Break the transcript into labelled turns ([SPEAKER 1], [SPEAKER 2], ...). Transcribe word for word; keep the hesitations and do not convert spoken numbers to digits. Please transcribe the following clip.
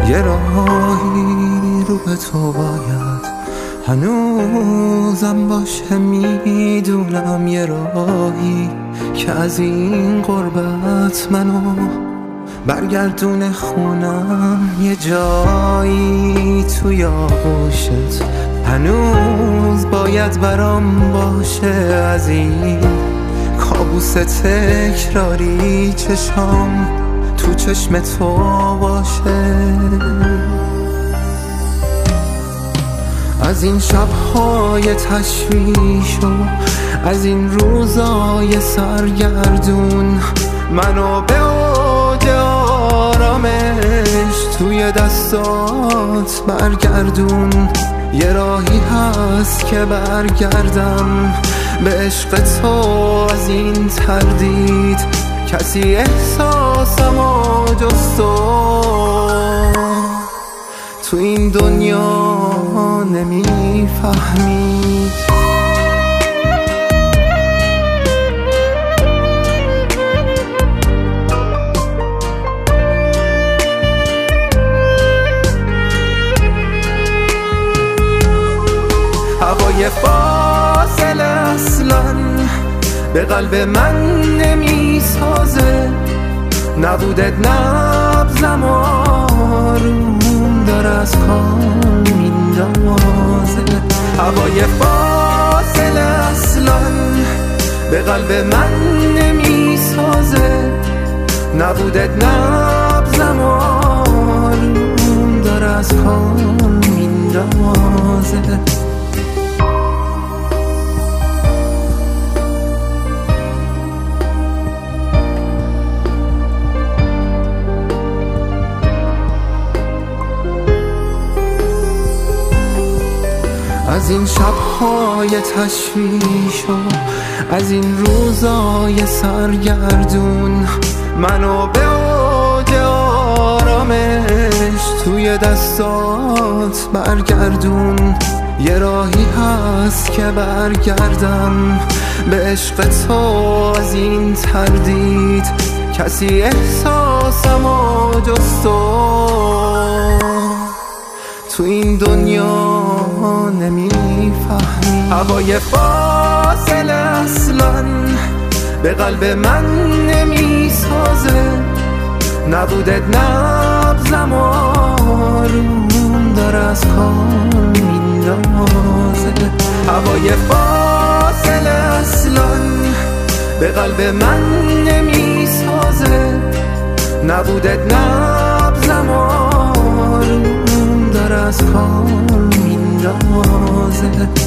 [SPEAKER 1] یه راهی رو به تو باید هنوزم باشه، میدونم یه راهی که از این غربت منو برگردونه خونم. یه جایی توی آغوشت هنوز باید برام باشه، از این کابوس تکراری چشام تو چشم تو باشه. از این شب‌های تشویش و از این روزای سرگردون منو به اوج آرامش توی دستات برگردون. یه راهی هست که برگردم به عشق تو از این تردید، کسی احساسمو جز تو تو این دنیا نمیفهمید. هوای فاصله اصلا به قلب من نمیسازه، نبودت نبضم آروم داره از کار میندازه. هوای فاصله اصلا به قلب من نمیسازه، نبودت نبضم آروم داره از کار میندازه. از این شب‌های تشویش و از این روزای سرگردون منو به اوج آرامش توی دستات برگردون. یه راهی هست که برگردم به عشق تو از این تردید، کسی احساسمو جز تو تو این دنیا نمیفهمی. هوای فاصله اصلا به قلب من نمیسازه، نبودت نبضم آروم داره از کار میندازه. هوای فاصله اصلا به قلب من نمیسازه، نبودت نبضم آروم داره از کار میندازه.